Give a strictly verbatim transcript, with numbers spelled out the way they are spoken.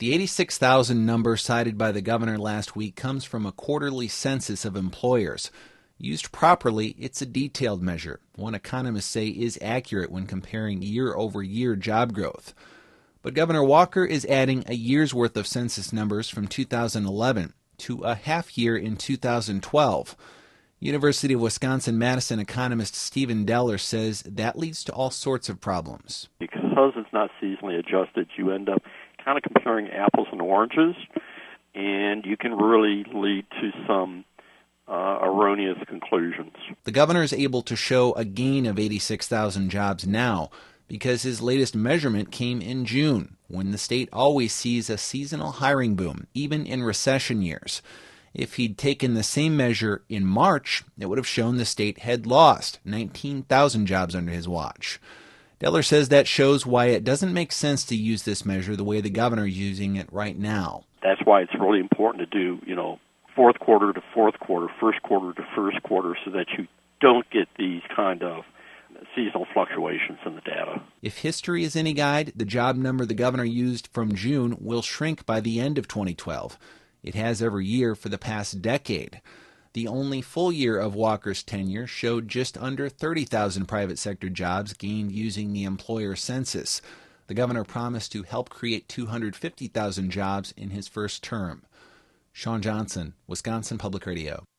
The eighty-six thousand number cited by the governor last week comes from a quarterly census of employers. Used properly, it's a detailed measure. One economists say is accurate when comparing year-over-year job growth. But Governor Walker is adding a year's worth of census numbers from two thousand eleven to a half year in two thousand twelve. University of Wisconsin-Madison economist Stephen Deller says that leads to all sorts of problems. Because it's not seasonally adjusted, you end up kind of comparing apples and oranges, and you can really lead to some uh, erroneous conclusions. The governor is able to show a gain of eighty-six thousand jobs now because his latest measurement came in June, when the state always sees a seasonal hiring boom, even in recession years. If he'd taken the same measure in March, it would have shown the state had lost nineteen thousand jobs under his watch. Deller says that shows why it doesn't make sense to use this measure the way the governor is using it right now. That's why it's really important to do, you know, fourth quarter to fourth quarter, first quarter to first quarter, so that you don't get these kind of seasonal fluctuations in the data. If history is any guide, the job number the governor used from June will shrink by the end of twenty twelve. It has every year for the past decade. The only full year of Walker's tenure showed just under thirty thousand private sector jobs gained using the employer census. The governor promised to help create two hundred fifty thousand jobs in his first term. Sean Johnson, Wisconsin Public Radio.